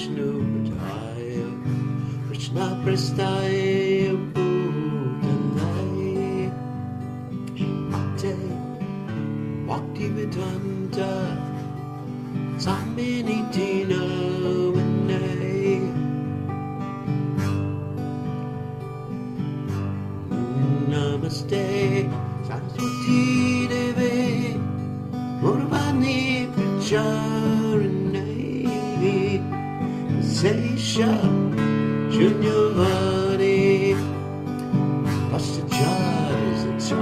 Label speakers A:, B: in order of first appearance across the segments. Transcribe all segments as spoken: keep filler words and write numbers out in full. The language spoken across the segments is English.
A: Vishnu Padaya Krishna Prastaya Bhutanaya Mate Bhaktivedanta Samini Tina Vinay Namaste Saraswati Devi Murvani Pracharane Sesha Shunyavani Pastacharis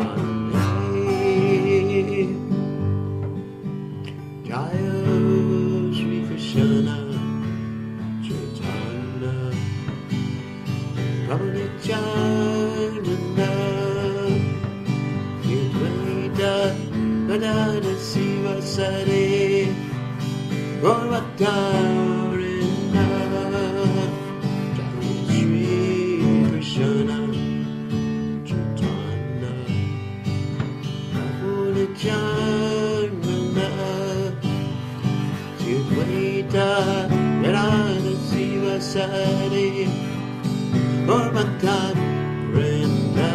A: Atsanane Jaya Sri Krishna Chaitanya Prabhu Nityananda Advaita Gadadhara Sivasari Gaurabhakta-vrinda Jaya Sri Krishna Chaitanya Prabhu Nityananda Advaita Gadadhara Sivasari Gaurabhakta-vrinda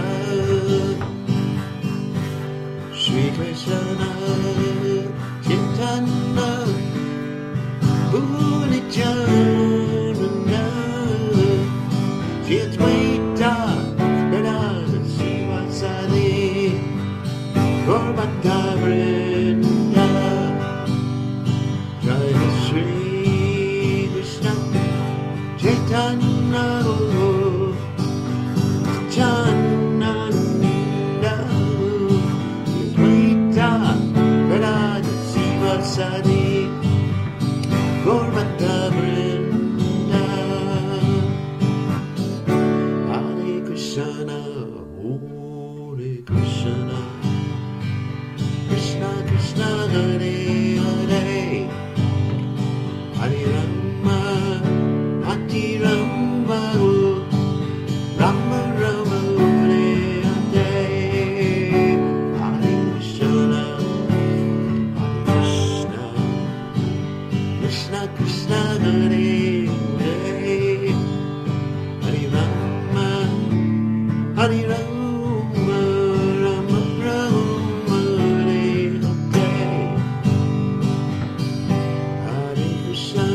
A: Shri Krishna Chaitanya Prabhu Nityananda Shri Advaita Gadadhara Sivasari Gaurabhakta-vrinda Jaya Shri Krishna Chaitanya Nityananda Advaita Gadadhara Sivasari Gaurabhakta-vrinda Hare Krishna, Hare Krishna Krishna Krishna Hare Hare Hare Rama Hare Rama Rama Rama Hare Hare Hare Krishna Krishna Krishna Hare Hare Hare Rama Hare Rama Rama Rama Hare Hare Hare Krishna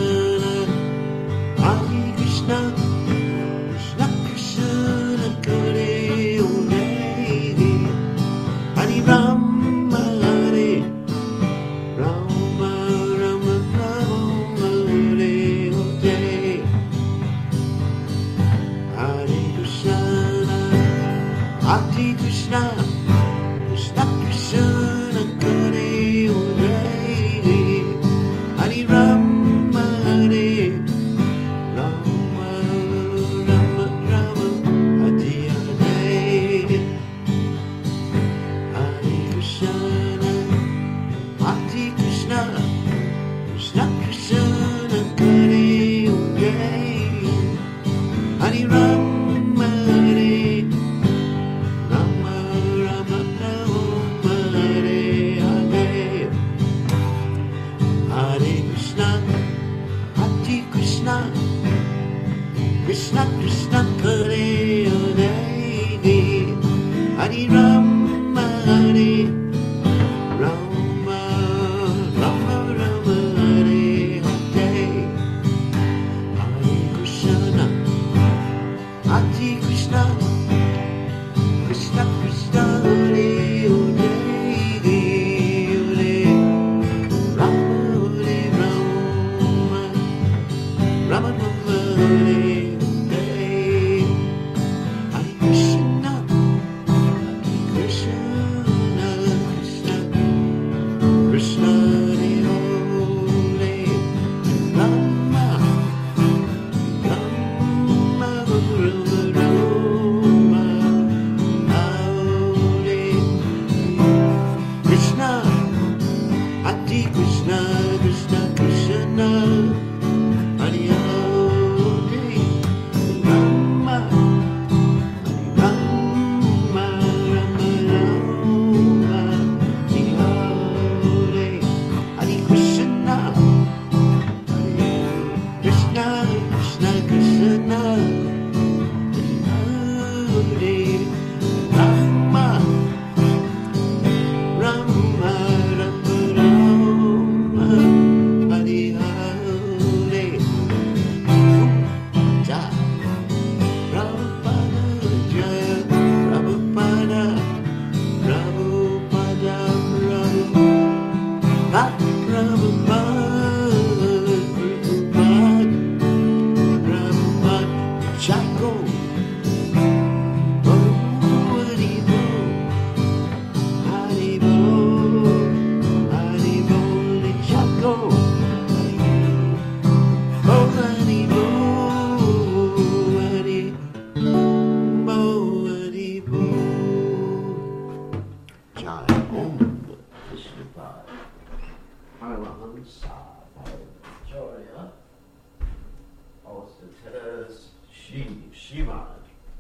A: Hare Krishna Krishna Krishna Hare Hare Hare Rama Hare Rama Rama Rama Hare Hare Hare Krishna Hare Krishna Krishna Krishna Hare Hare Hare Rama Hare Rama Rama Rama Hare Hare Hare Krishna Hare Krishna Krishna Krishna Hare Hare Hare Rama Hare Rama Rama Rama Hare Hare Hare Krishna Hare Krishna Krishna Krishna Hare Hare Hare Rama Hare Rama Rama Rama Hare Hare Hare Krishna Hare Krishna Krishna Krishna Hare Hare Hare Rama Hare Rama Rama Rama Hare Hare Hare Krishna Hare Krishna Krishna Krishna Hare Hare Rama Rama Rama Rama Hare Krishna Hare Krishna Krishna Krishna Hare Hare Rama Rama Rama Rama Hare Prabhupada, Prabhupada, Prabhupada, Chaco. Oh, Haribo, Haribo, Haribo, Chaco. Oh, Haribo, Haribo, Haribo. Jai Om Vishnupad. Harahan Sabhaya. Austatus Shi Shivad.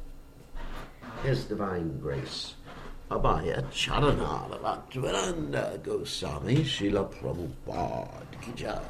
A: His Divine Grace. Abhaya Charanara Bhaktivedanta Goswami Srila Prabhupada Ki Jai.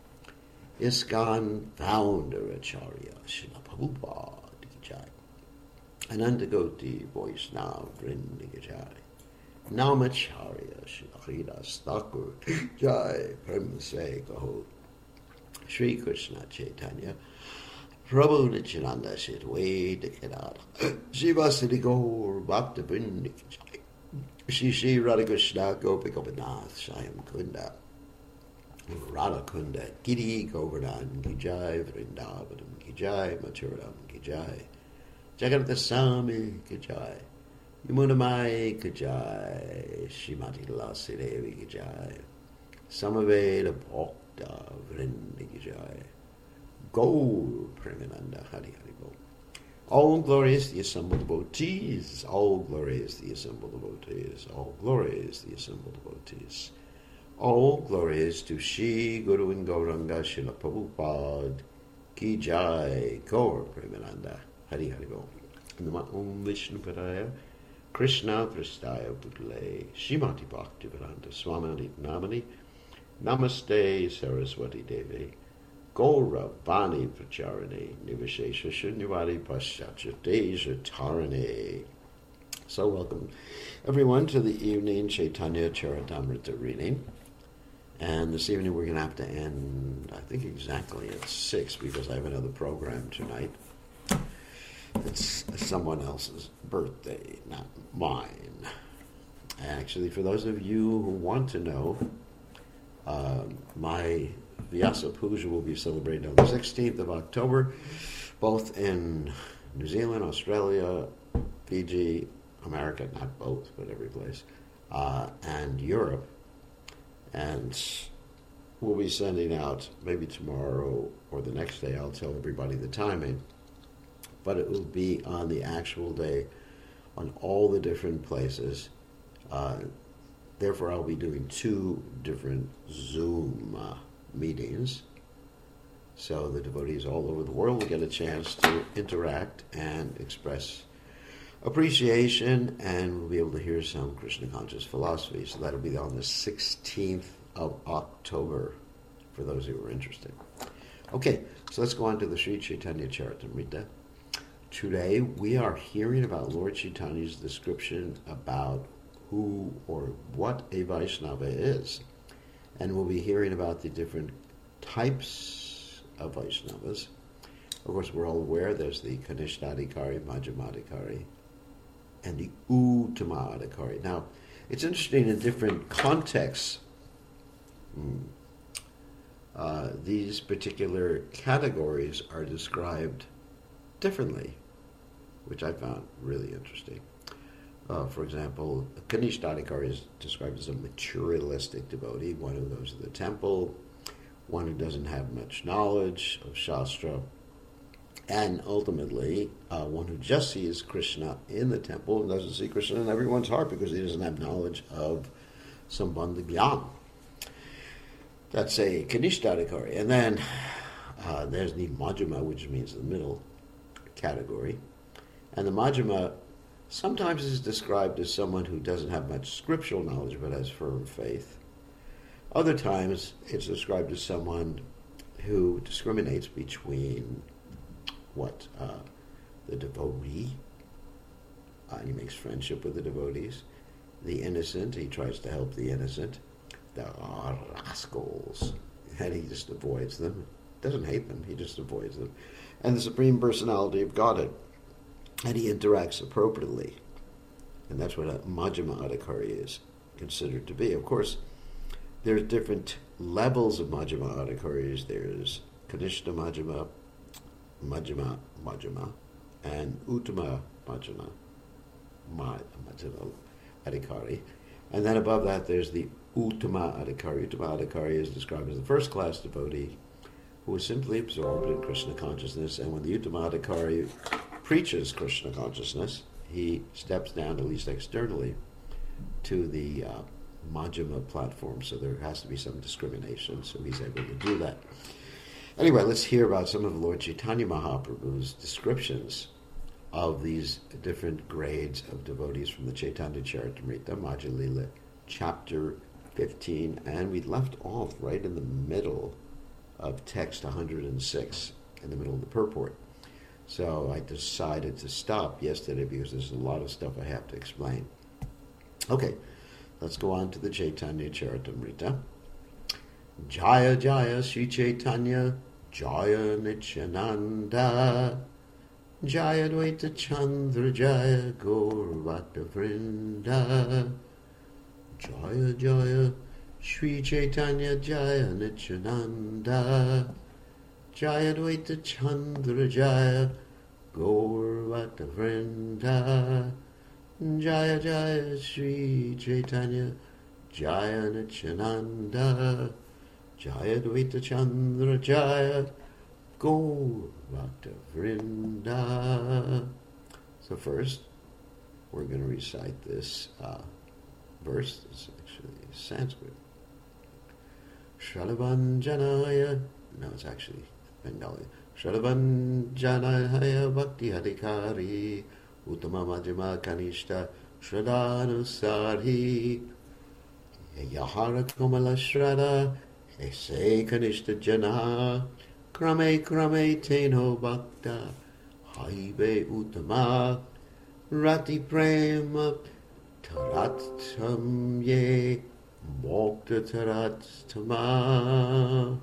A: ISKCON Founder Acharya Srila Prabhupada Ki Jai. Anantagoti Vaishnava Vrinda Ki Jai. Namacharya Srila Haridas Thakur Jai. Premise Kaho. Shri Krishna Chaitanya Prabhu Nityananda Shadwaita Kedara Shivasati Gaur Bhakta Vrinda Ki Jai. Shri Shri Radha Krishna Gopikopanath Shayam Kunda Radha Kunda Giri Govardhan Ki Jai. Vrindavanam Ki Jai. Mathuram Ki Jai. Jagannath Swami Ki Jai. Yamuna Mai Ki Jai. Shrimati Lasi Devi Ki Jai. Samaveda Bhakta Vrinda Ki Jai. Gaur Premananda Hari Hari Bo. All glory is the assembled devotees. All glory is the assembled devotees. All glory is the assembled devotees. All glory is to Shri Guru and Gauranga Srila Prabhupada Ki Jai. Gaur Premananda Hari Hari Bo. Nama Om Vishnu Padaya Krishna Prastaya Bhutale Srimati Bhaktivedanta Swami Namani Namaste Saraswati Devi Gaura Vani Pracharane Nivashesha Shunyavadi Paschatyateja Tarane. So welcome everyone to the evening Chaitanya Charitamrita reading. And this evening we're going to have to end, I think, exactly at six because I have another program tonight. It's someone else's birthday, not mine. Actually, for those of you who want to know, uh, my Vyasa Puja will be celebrated on the sixteenth of October, both in New Zealand, Australia, Fiji, America, not both, but every place, uh, and Europe. And we'll be sending out, maybe tomorrow or the next day, I'll tell everybody the timing, but it will be on the actual day on all the different places. Uh, therefore, I'll be doing two different Zoom uh, meetings. So the devotees all over the world will get a chance to interact and express appreciation, and we'll be able to hear some Krishna conscious philosophy. So that'll be on the sixteenth of October for those who are interested. Okay, so let's go on to the Sri Chaitanya Charitamrita. Today we are hearing about Lord Chaitanya's description about who or what a Vaishnava is. And we'll be hearing about the different types of Vaishnavas. Of course, we're all aware there's the Kanishtadikari, Majjhimadikari, and the Uttamadikari. Now, it's interesting in different contexts, hmm, uh, these particular categories are described differently, which I found really interesting. Uh, for example, Kanishtadikari is described as a materialistic devotee, one who goes to the temple, one who doesn't have much knowledge of Shastra, and ultimately uh, one who just sees Krishna in the temple and doesn't see Krishna in everyone's heart because he doesn't have knowledge of Sambandha Gyan. That's a Kanishtadikari. And then uh, there's the Majjhima, which means the middle category. And the Majjhima sometimes is described as someone who doesn't have much scriptural knowledge but has firm faith. Other times it's described as someone who discriminates between what uh, the devotee, uh, he makes friendship with the devotees, the innocent, he tries to help the innocent, the uh, rascals, and he just avoids them. Doesn't hate them, he just avoids them. And the Supreme Personality of Godhead, and he interacts appropriately. And that's what a Majjhima Adhikari is considered to be. Of course, there's different levels of Majjhima Adhikaris. There's Kanishta Majjhima, Majjhima Majjhima, and Uttama Majjhima, Majjhima Adhikari. And then above that there's the Uttama Adhikari. Uttama Adhikari is described as the first class devotee who is simply absorbed in Krishna consciousness, and when the Uttama Adhikari preaches Krishna consciousness, he steps down, at least externally, to the uh, Majjhima platform, so there has to be some discrimination, so he's able to do that. Anyway, let's hear about some of Lord Chaitanya Mahaprabhu's descriptions of these different grades of devotees from the Chaitanya Charitamrita, Madhya Lila, chapter fifteen, and we left off right in the middle of text one hundred six, in the middle of the purport. So I decided to stop yesterday because there's a lot of stuff I have to explain. Okay, let's go on to the Chaitanya Charitamrita. Jaya Jaya Sri Chaitanya, Jaya Nityananda, Jaya Dvaita Chandra, Jaya Gaurvata Vrinda, Jaya Jaya Sri Chaitanya, Jaya Nityananda, Jaya Dvaita Chandra, Jaya Gaurvata Vrinda, Jaya Jaya Sri Chaitanya, Jaya Nityananda, Jaya Dvaita Chandra, Jaya Gaurvata Vrinda. So first, we're going to recite this uh, verse. It's actually Sanskrit. Shravanjanaya, no, it's actually Bengali. Shravanjanaya Bhakti Adhikari Uttama Majjhima Kanishta Shradanusari Yahara Kamala Shrada Ese Kanishta Jana Krame Krame Teno Bhakta Haibe Uttama Rati Prema Taratam Ye Mokta Taratama.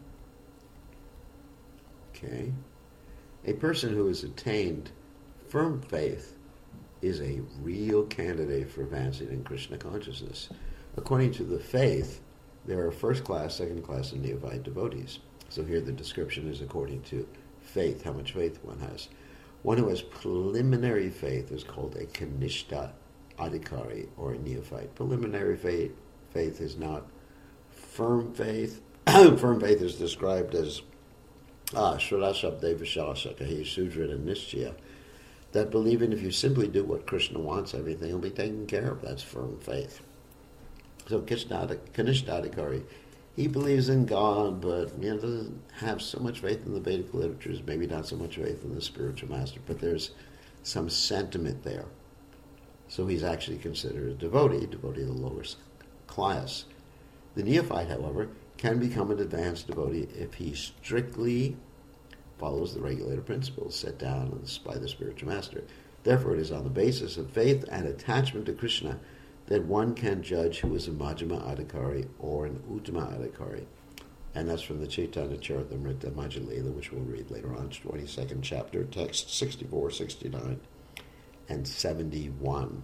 A: Okay. A person who has attained firm faith is a real candidate for advancing in Krishna consciousness. According to the faith, there are first class, second class, and neophyte devotees. So here the description is according to faith, how much faith one has. One who has preliminary faith is called a Kanishta Adhikari, or a neophyte. Preliminary faith, faith is not firm faith. Firm faith is described as Ah, Shradashabde Vishasakahi Sudra and Nishchaya, that believing if you simply do what Krishna wants, everything will be taken care of. That's firm faith. So Kanishta Adhikari, he believes in God, but you know, doesn't have so much faith in the Vedic literatures, maybe not so much faith in the spiritual master, but there's some sentiment there. So he's actually considered a devotee, devotee of the lowest class. The neophyte, however, can become an advanced devotee if he strictly follows the regulator principles set down by the spiritual master. Therefore, it is on the basis of faith and attachment to Krishna that one can judge who is a Majjhima Adhikari or an Uttama Adhikari. And that's from the Chaitanya Charitamrita Madhya Lila, which we'll read later on, twenty-second chapter, text sixty-four, sixty-nine, and seventy-one.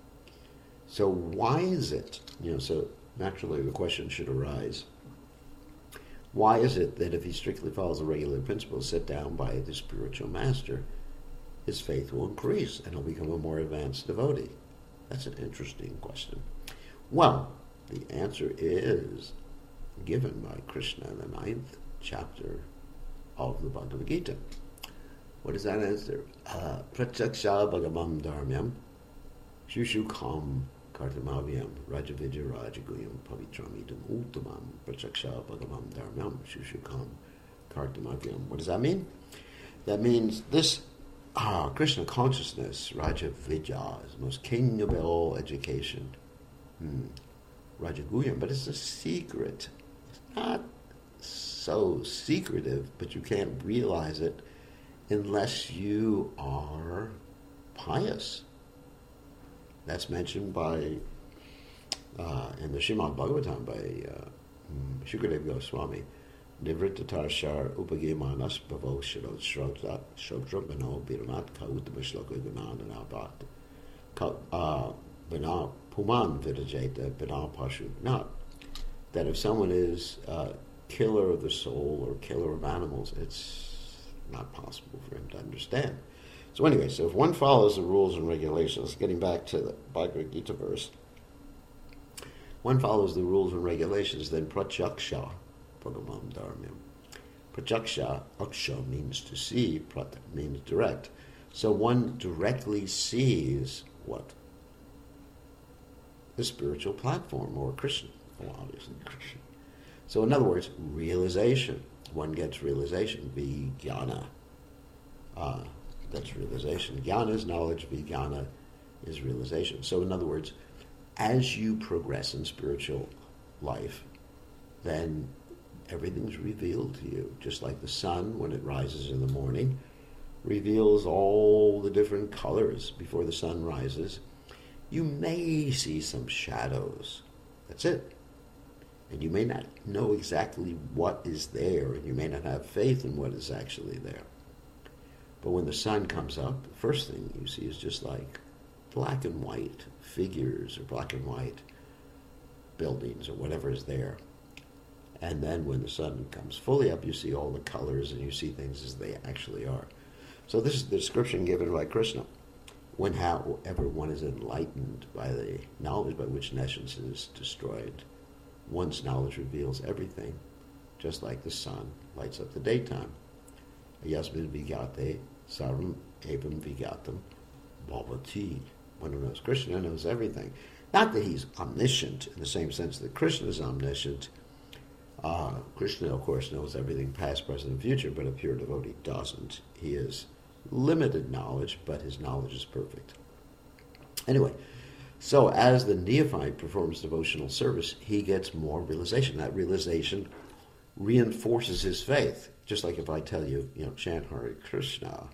A: So why is it, you know, so naturally the question should arise, why is it that if he strictly follows the regular principles set down by the spiritual master, his faith will increase and he'll become a more advanced devotee? That's an interesting question. Well, the answer is given by Krishna in the ninth chapter of the Bhagavad Gita. What is that answer? Pratyaksha Bhagavam Dharmyam Shushukam Kartamavyam Rajavidya Rajaguyam Pavitramidam Uttamam Pratyaksha Bhagavam Dharmyam Shushukam Kartamavyam. What does that mean? That means this ah, Krishna consciousness, Rajavidya, is the most king of all education. Hmm. Rajaguyam, but it's a secret. It's not so secretive, but you can't realize it unless you are pious. That's mentioned by, uh, in the Srimad Bhagavatam by uh, Shukadeva Goswami. Nivrittatar shar upagemanas bhavo shirot shrota shodrabano biramat kautama shloka gunananabat ka bana puman vidajeta bana pashu not. that if someone is a killer of the soul or killer of animals, it's not possible for him to understand. So anyway, so if one follows the rules and regulations, getting back to the Bhagavad Gita verse, one follows the rules and regulations, then pratyaksha paramam dharmam. Pratyaksha, aksha means to see, prat means direct. So one directly sees what? The spiritual platform, or Krishna. Well, obviously Krishna. So in other words, realization. One gets realization, vijnana. Uh, that's realization. Jnana is knowledge, vijnana is realization. So in other words, as you progress in spiritual life, then everything's revealed to you. Just like the sun, when it rises in the morning, reveals all the different colors before the sun rises. You may see some shadows. That's it. And you may not know exactly what is there, and you may not have faith in what is actually there. But when the sun comes up, the first thing you see is just like black and white figures or black and white buildings or whatever is there. And then when the sun comes fully up, you see all the colors and you see things as they actually are. So this is the description given by Krishna. When however one is enlightened by the knowledge by which essence is destroyed, one's knowledge reveals everything, just like the sun lights up the daytime. Yasmin vigate sarvam evam vigatam bhavati. One who knows Krishna knows everything. Not that he's omniscient in the same sense that Krishna is omniscient. Uh, Krishna, of course, knows everything past, present, and future, but a pure devotee doesn't. He is limited knowledge, but his knowledge is perfect. Anyway, so as the neophyte performs devotional service, he gets more realization. That realization reinforces his faith. Just like if I tell you, you know, chant Hare Krishna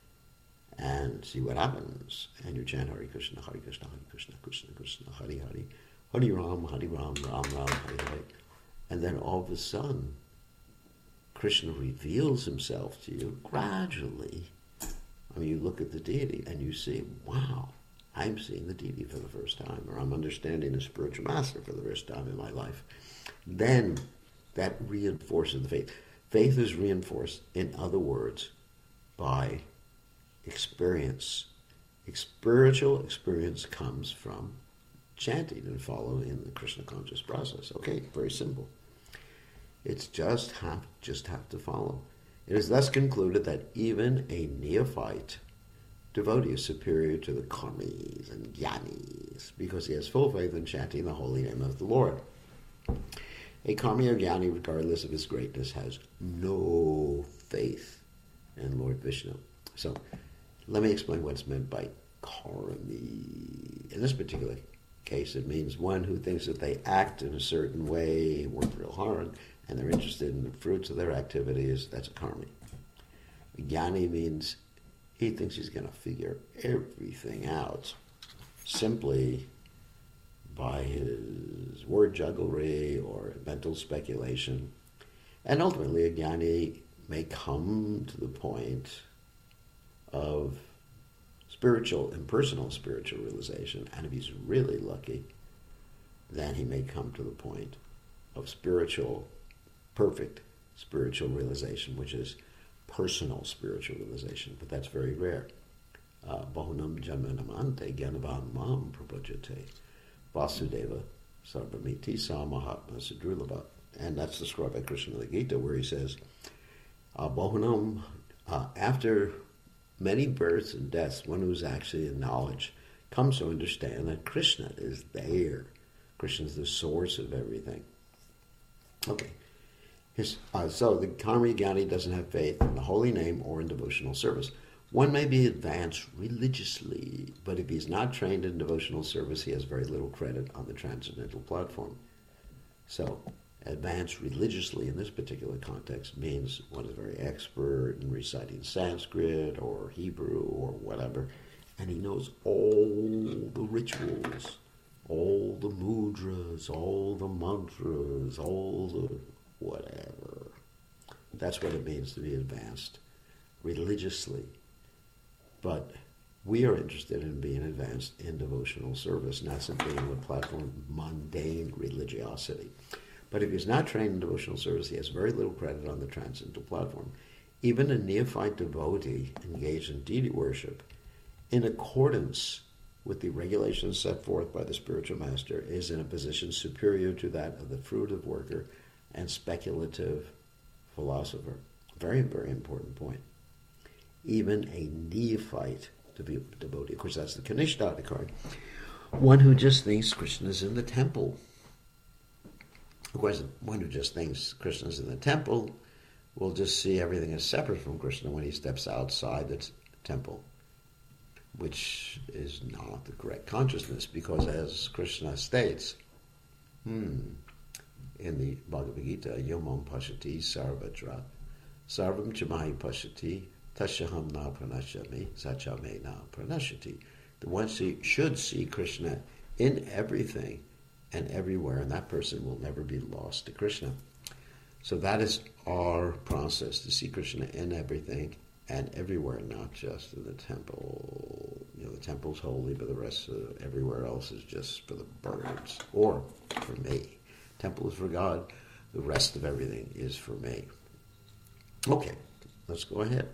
A: and see what happens, and you chant Hare Krishna, Hare Krishna, Hare Krishna, Krishna Krishna, Hare Hare, Hare Ram, Hare Ram, Ram Ram, Hare Hare, and then all of a sudden, Krishna reveals himself to you gradually. I mean, you look at the deity and you see, wow, I'm seeing the deity for the first time, or I'm understanding the spiritual master for the first time in my life. Then that reinforces the faith. Faith is reinforced, in other words, by experience. Spiritual experience comes from chanting and following the Krishna conscious process. Okay, very simple. It's just have, just have to follow. It is thus concluded that even a neophyte devotee is superior to the karmis and jnanis because he has full faith in chanting the holy name of the Lord. A karmi or jnani, regardless of his greatness, has no faith in Lord Vishnu. So, let me explain what's meant by karmi. In this particular case, it means one who thinks that they act in a certain way, work real hard, and they're interested in the fruits of their activities. That's a karmi. A jnani means he thinks he's going to figure everything out simply by his word jugglery or mental speculation. And ultimately, a jnani may come to the point of spiritual, impersonal spiritual realization, and if he's really lucky, then he may come to the point of spiritual, perfect spiritual realization, which is personal spiritual realization, but that's very rare. Bahunam jamanamante gyanavan mam prabhajate Vasudeva sarvamiti sa mahatma sudrulabha. And that's described by Krishna in the Gita, where he says, uh, Bahunam, uh, after many births and deaths, one who's actually in knowledge comes to understand that Krishna is there. Krishna is the source of everything. Okay. His, uh, so the karmi jnani doesn't have faith in the holy name or in devotional service. One may be advanced religiously, but if he's not trained in devotional service, he has very little credit on the transcendental platform. So, advanced religiously in this particular context means one is very expert in reciting Sanskrit or Hebrew or whatever, and he knows all the rituals, all the mudras, all the mantras, all the whatever. That's what it means to be advanced religiously. But we are interested in being advanced in devotional service, not simply on the platform of mundane religiosity. But if he's not trained in devotional service, he has very little credit on the transcendental platform. Even a neophyte devotee engaged in deity worship, in accordance with the regulations set forth by the spiritual master, is in a position superior to that of the fruitive worker and speculative philosopher. Very, very important point. Even a neophyte devotee, of course that's the Kanishta card, one who just thinks Krishna is in the temple. Of course, one who just thinks Krishna is in the temple will just see everything as separate from Krishna when he steps outside the t- temple, which is not the correct consciousness, because as Krishna states hmm, in the Bhagavad Gita, Yomam Pashati Sarvatra Sarvam Chamahi Pashati Tashaham Na Pranashami Sachame Na Pranashati. The one see, should see Krishna in everything and everywhere, and that person will never be lost to Krishna. So that is our process, to see Krishna in everything and everywhere, not just in the temple. You know, the temple's holy, but the rest of everywhere else is just for the birds, or for me. Temple is for God, the rest of everything is for me. Okay, let's go ahead.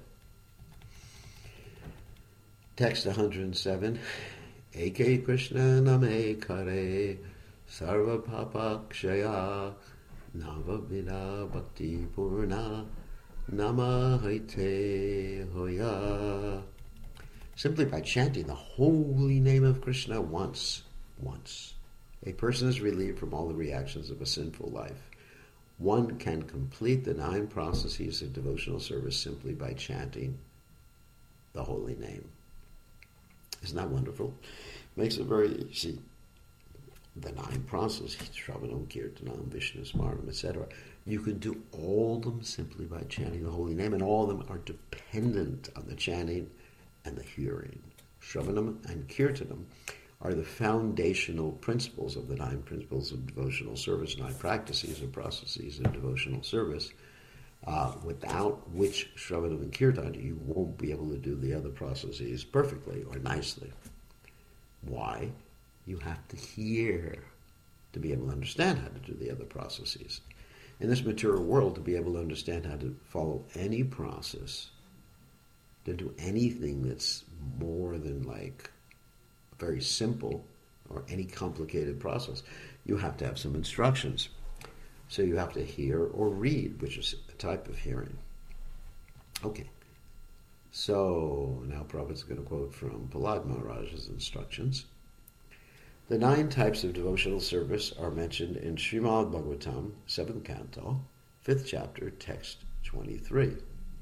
A: Text one hundred seven. Eke Krishna name kare sarva papa kshaya navavida bhakti purna namahaite hoya. Simply by chanting the holy name of Krishna once, once, a person is relieved from all the reactions of a sinful life. One can complete the nine processes of devotional service simply by chanting the holy name. Isn't that wonderful? Makes it very easy. The nine processes, Shravanam, Kirtanam, Vishnu Smartam, et cetera. You can do all of them simply by chanting the holy name, and all of them are dependent on the chanting and the hearing. Shravanam and Kirtanam are the foundational principles of the nine principles of devotional service, nine practices or processes of devotional service, uh, without which Shravanam and Kirtan you won't be able to do the other processes perfectly or nicely. Why? You have to hear to be able to understand how to do the other processes. In this material world, to be able to understand how to follow any process, to do anything that's more than like very simple or any complicated process, you have to have some instructions. So you have to hear or read, which is a type of hearing. Okay. So now Prabhupada's going to quote from Prahlad Maharaj's instructions. The nine types of devotional service are mentioned in Srimad Bhagavatam, seventh canto, fifth chapter, text twenty-three.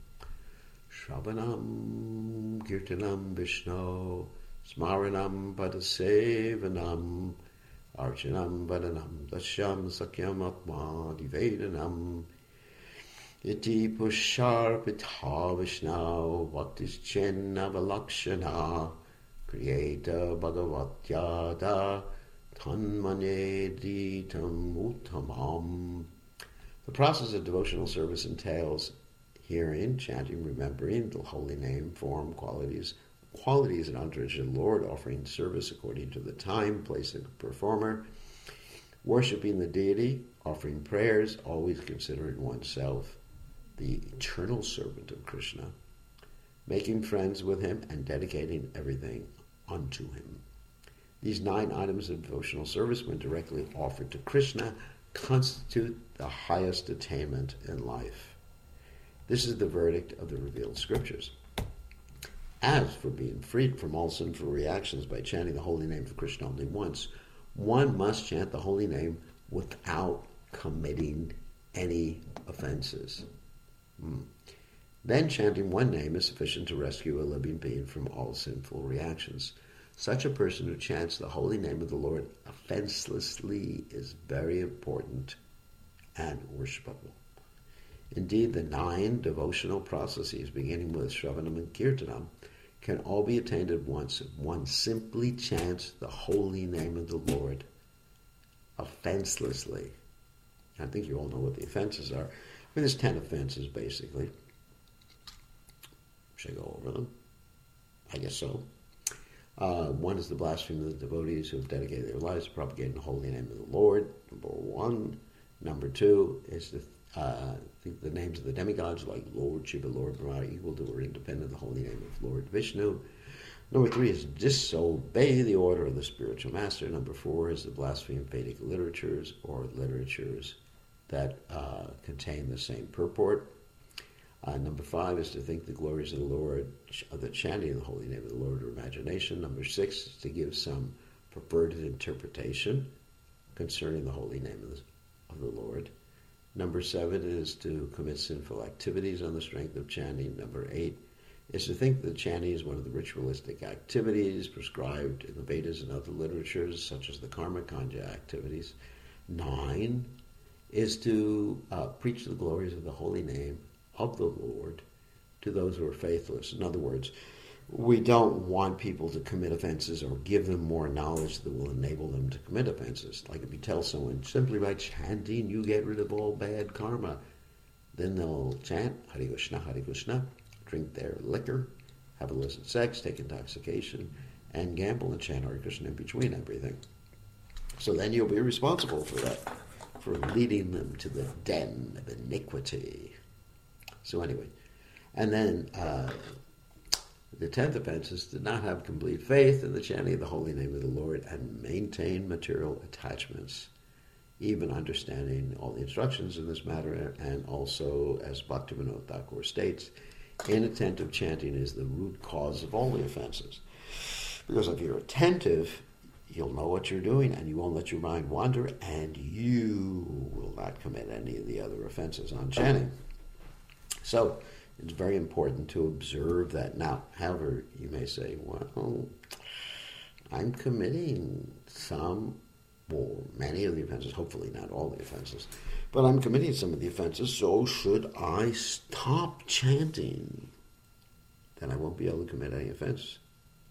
A: Shravanam Kirtanam Vishnu Smaranam Padasevanam Archanam Vadanam Dasham Sakyam Atma Nivedanam Iti Pushar Pitha Vishnu Bhaktischenna Valakshana Kriyeta Bhagavatyada Tanmaneditam Uttamam. The process of devotional service entails hearing, chanting, remembering the holy name, form, qualities, qualities and entourage of the Lord, offering service according to the time, place, and performer, worshipping the deity, offering prayers, always considering oneself the eternal servant of Krishna, making friends with him, and dedicating everything unto him. These nine items of devotional service, when directly offered to Krishna, constitute the highest attainment in life. This is the verdict of the revealed scriptures. As for being freed from all sinful reactions by chanting the holy name of Krishna only once, one must chant the holy name without committing any offenses. Hmm. Then chanting one name is sufficient to rescue a living being from all sinful reactions. Such a person who chants the holy name of the Lord offenselessly is very important and worshipable. Indeed, the nine devotional processes, beginning with Shravanam and Kirtanam, can all be attained at once if one simply chants the holy name of the Lord offenselessly. I think you all know what the offenses are. I mean, there's ten offenses, basically. Should I go over them? I guess so. Uh, one is the blasphemy of the devotees who have dedicated their lives to propagating the holy name of the Lord. Number one. Number two is to uh, think the names of the demigods like Lord Shiva, Lord Brahma, equal-doer, independent, the holy name of Lord Vishnu. Number three is disobey the order of the spiritual master. Number four is to blaspheme Vedic literatures or literatures that uh, contain the same purport. Uh, number five is to think the glories of the Lord, of the chanting of the holy name of the Lord, or imagination. Number six is to give some perverted interpretation concerning the holy name of the, of the Lord. Number seven is to commit sinful activities on the strength of chanting. Number eight is to think that chanting is one of the ritualistic activities prescribed in the Vedas and other literatures, such as the Karma Kanja activities. Nine is to uh, preach the glories of the holy name of the Lord to those who are faithless. In other words, we don't want people to commit offenses or give them more knowledge that will enable them to commit offenses. Like if you tell someone, simply by chanting, you get rid of all bad karma, then they'll chant Hare Krishna, Hare Krishna, drink their liquor, have illicit sex, take intoxication, and gamble and chant Hare Krishna in between everything. So then you'll be responsible for that, for leading them to the den of iniquity. So anyway, and then uh, the tenth offense is to not have complete faith in the chanting of the holy name of the Lord and maintain material attachments, even understanding all the instructions in this matter, and also, as Bhaktivinoda Thakur states, inattentive chanting is the root cause of all the offenses. Because if you're attentive, you'll know what you're doing, and you won't let your mind wander, and you will not commit any of the other offenses on chanting. So it's very important to observe that. Now, however, you may say, well, I'm committing some, or many of the offenses, hopefully not all the offenses, but I'm committing some of the offenses, so should I stop chanting? Then I won't be able to commit any offense.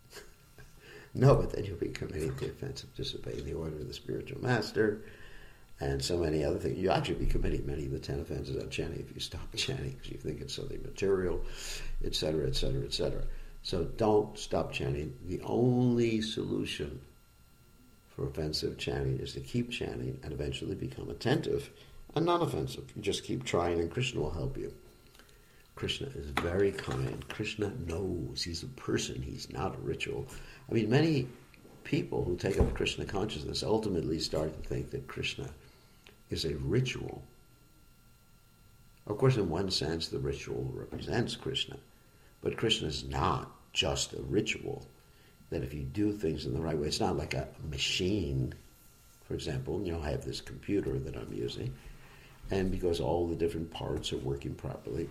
A: No, but then you'll be committing the offense of disobeying the order of the spiritual master, and so many other things. You actually be committing many of the ten offenses on chanting if you stop chanting because you think it's something material, et cetera, et cetera, et cetera. So don't stop chanting. The only solution for offensive chanting is to keep chanting and eventually become attentive and non-offensive. You just keep trying and Krishna will help you. Krishna is very kind. Krishna knows. He's a person. He's not a ritual. I mean, many people who take up Krishna consciousness ultimately start to think that Krishna is a ritual. Of course, in one sense, the ritual represents Krishna, but Krishna is not just a ritual, that if you do things in the right way, it's not like a machine. For example, you know, I have this computer that I'm using, and because all the different parts are working properly,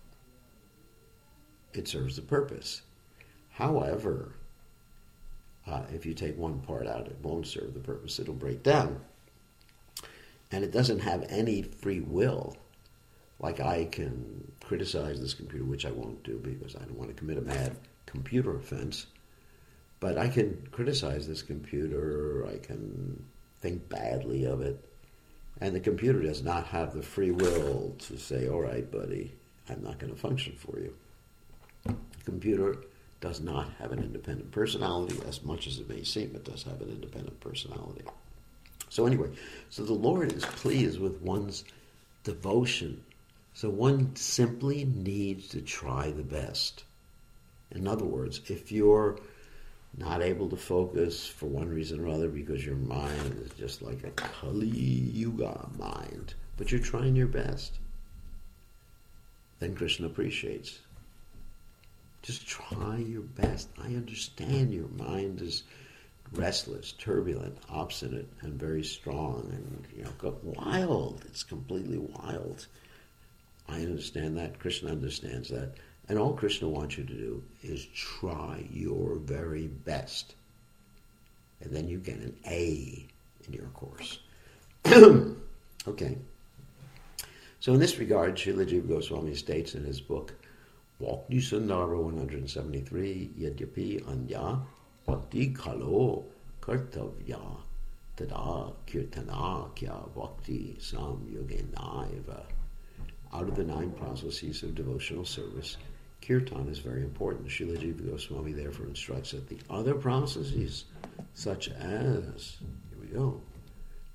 A: it serves the purpose. However, uh, if you take one part out, it won't serve the purpose. It'll break down. And it doesn't have any free will. Like I can criticize this computer, which I won't do because I don't want to commit a mad computer offense. But I can criticize this computer, I can think badly of it. And the computer does not have the free will to say, all right, buddy, I'm not going to function for you. The computer does not have an independent personality, as much as it may seem it does have an independent personality. So anyway, so the Lord is pleased with one's devotion. So one simply needs to try the best. In other words, if you're not able to focus for one reason or other because your mind is just like a Kali Yuga mind, but you're trying your best, then Krishna appreciates. Just try your best. I understand your mind is restless, turbulent, obstinate, and very strong, and you know, go wild. It's completely wild. I understand that. Krishna understands that. And all Krishna wants you to do is try your very best. And then you get an A in your course. Okay. So in this regard, Srila Jiva Goswami states in his book, Bhakti Sundara one seventy-three, Yadyapi Anya Bhakti Kalo Kartavya Tada Kirtana Kya Bhakti Sam Yogenaiva. Out of the nine processes of devotional service, Kirtan is very important. Srila Jiva Goswami therefore instructs that the other processes, such as, here we go,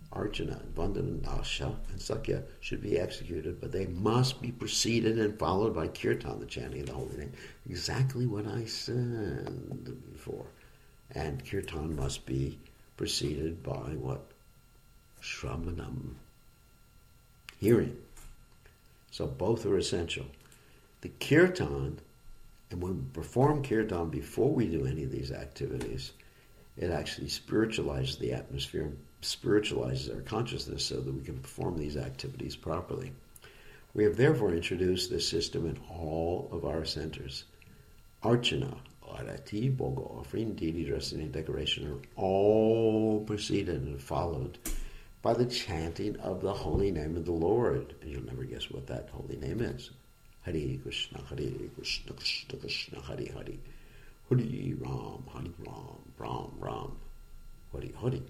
A: Archana, Vandana, Dasha, and Sakya should be executed, but they must be preceded and followed by Kirtan, the chanting of the holy name. Exactly what I said before. And Kirtan must be preceded by what? Shravanam. Hearing. So both are essential. The Kirtan, and when we perform Kirtan before we do any of these activities, it actually spiritualizes the atmosphere, spiritualizes our consciousness so that we can perform these activities properly. We have therefore introduced this system in all of our centers. Archana, Arati, Bhoga, offering, deity dressing, and decoration are all preceded and followed by the chanting of the holy name of the Lord. And you'll never guess what that holy name is. Hare Krishna, Hare Krishna, Krishna Krishna, Hare Hare. Hari Ram, Hari Ram, Ram Ram, Hari Hari.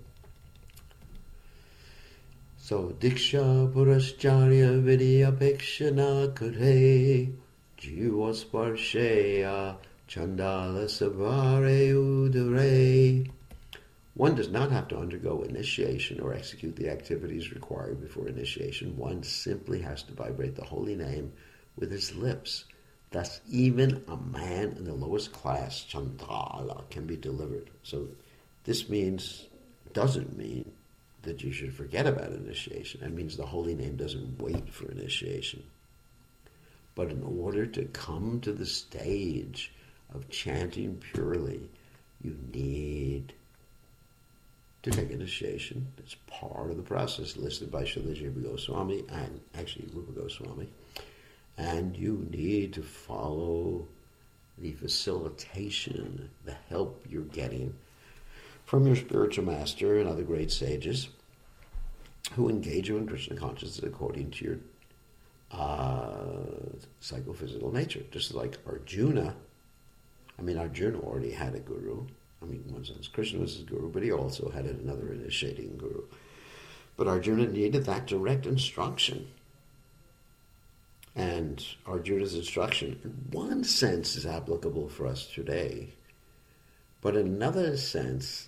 A: So, Diksha Purascharya Vidya Pekshana Kare Jiva Sparsheya Chandala Savare Udare. One does not have to undergo initiation or execute the activities required before initiation. One simply has to vibrate the holy name with his lips. Thus, even a man in the lowest class, Chandala, can be delivered. So this means, doesn't mean that you should forget about initiation. That means the holy name doesn't wait for initiation. But in order to come to the stage of chanting purely, you need to take initiation. It's part of the process listed by Srila Jiva Goswami and actually Rupa Goswami. And you need to follow the facilitation, the help you're getting from your spiritual master and other great sages who engage you in Krishna consciousness according to your uh, psychophysical nature. Just like Arjuna, I mean, Arjuna already had a guru. I mean, in one sense, Krishna was his guru, but he also had another initiating guru. But Arjuna needed that direct instruction. And Arjuna's instruction, in one sense, is applicable for us today. But in another sense,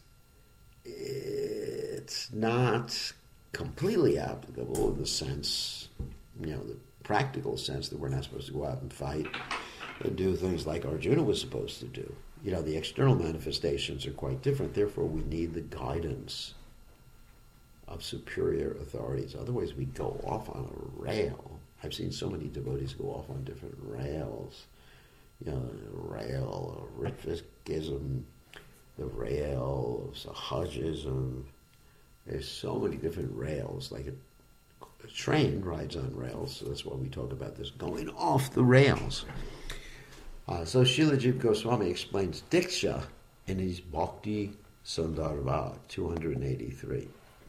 A: it's not completely applicable in the sense, you know, the practical sense that we're not supposed to go out and fight and do things like Arjuna was supposed to do. You know, the external manifestations are quite different. Therefore, we need the guidance of superior authorities. Otherwise, we go off on a rail. I've seen so many devotees go off on different rails. You know, the rail of Ritvikism, the rail of Sahajism. There's so many different rails. Like a, a train rides on rails, so that's why we talk about this going off the rails. Uh, so Srila Jiva Goswami explains Diksha in his Bhakti Sandarbha two eighty-three.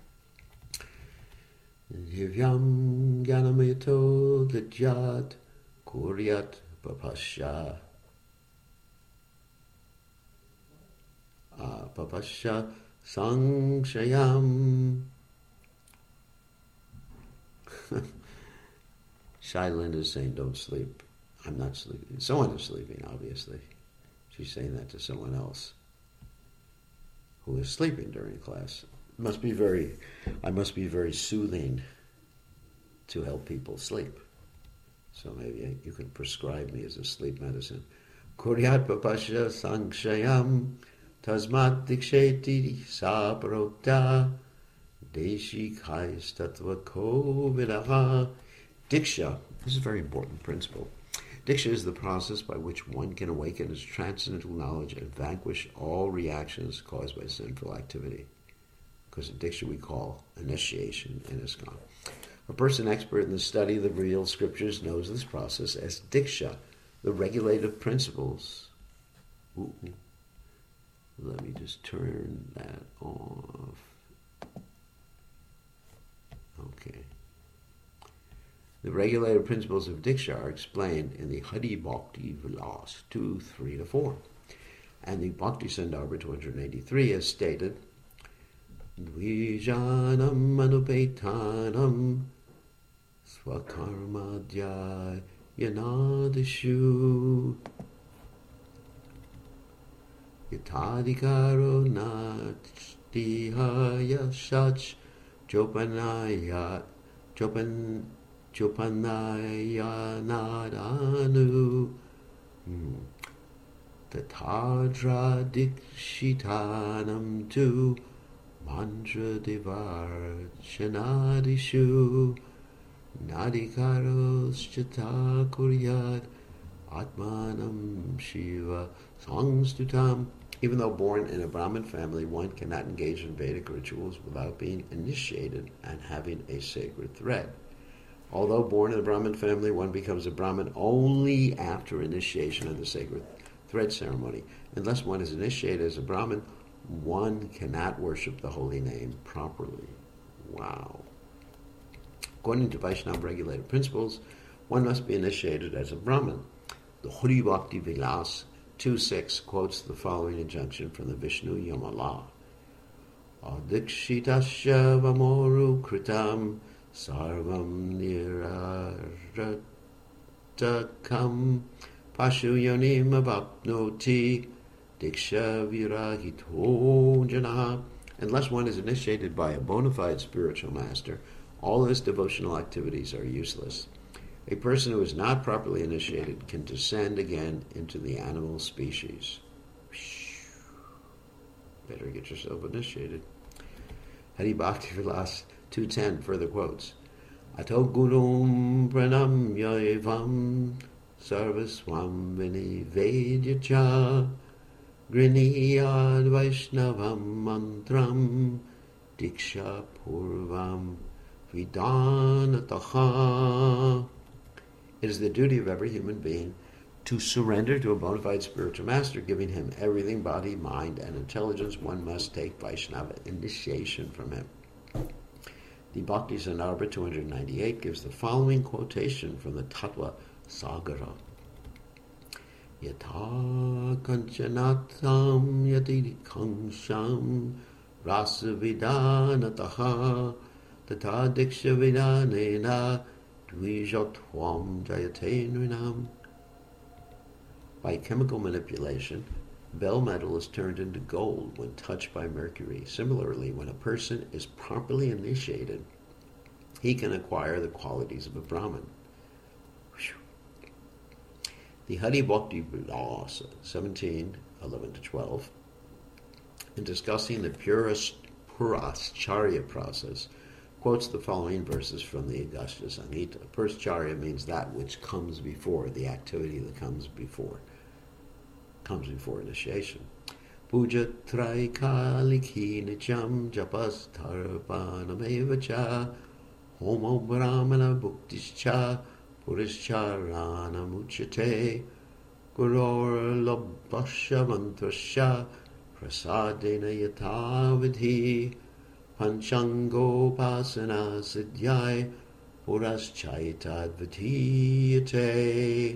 A: Divyam Gyanamayato Dajat Kuryat Papasya uh, Papasya Sangshayam. Shailin is saying don't sleep. I'm not sleeping. Someone is sleeping, obviously. She's saying that to someone else who is sleeping during class. It must be very, I must be very soothing to help people sleep. So maybe you can prescribe me as a sleep medicine. Kuryat papasya sangshayam tasmat diksheti sa parokta deshikais tattva ko vidaha. Diksha, this is a very important principle. Diksha is the process by which one can awaken his transcendental knowledge and vanquish all reactions caused by sinful activity. Because in Diksha we call initiation in ISKCON. A person expert in the study of the real scriptures knows this process as Diksha, the regulative principles. Ooh, let me just turn that off. Okay. The regulative principles of Diksha are explained in the Hari Bhakti Vilas two, three to four. And the Bhakti Sandarbha two eighty-three is stated, Dvijanam Anupetanam Swakarmadhya Yanadishu Yatadikaro Natihaya Shach Chopanaya, Chopan, Chopanaya Nadanu, hmm. Tatadra Dikshitanam tu, Mantra Divarchanadishu, Nadikaros Chata Kuryat, Atmanam Shiva Sangstutam. Even though born in a Brahmin family, one cannot engage in Vedic rituals without being initiated and having a sacred thread. Although born in a Brahmin family, one becomes a Brahmin only after initiation of the sacred thread ceremony. Unless one is initiated as a Brahmin, one cannot worship the holy name properly. Wow. According to Vaishnava regulated principles, one must be initiated as a Brahmin. The Hri Bhakti Vilas two six quotes the following injunction from the Vishnu Yamala. Adikshitasya vamoru kritam sarvam niraratakam pashu yonim avapnoti diksha virahito janaha. Unless one is initiated by a bona fide spiritual master, all his devotional activities are useless. A person who is not properly initiated can descend again into the animal species. Better get yourself initiated. Hari Bhakti Vilas two ten further quotes. Ato gurum pranamya evam sarvaswam vinivedyacha griniyad vaishnavam mantram diksha purvam vidanataha. It is the duty of every human being to surrender to a bona fide spiritual master, giving him everything, body, mind, and intelligence. One must take Vaishnava initiation from him. The Bhakti Sandarbha two ninety-eight gives the following quotation from the Tattva Sagara. Yatha kanchanatam yati kansham rasa vidanataha tata diksha vidanena dvijatvam jayate nrinam. By chemical manipulation, bell metal is turned into gold when touched by mercury. Similarly, when a person is properly initiated, he can acquire the qualities of a Brahmin. Whew. The Hari Bhakti Vilas seventeen eleven to twelve, in discussing the purest Purascharya process, quotes the following verses from the Agastya Samhita. Purascharya means that which comes before, the activity that comes before, comes before initiation. Puja traikalikhi nicham japas tarpanamevacha homo brahmana bhuktischa purascharana muchate guror labhasya mantrasya prasadena yatavidhi Panchango pasana siddhyai puraschaitadvatiyate.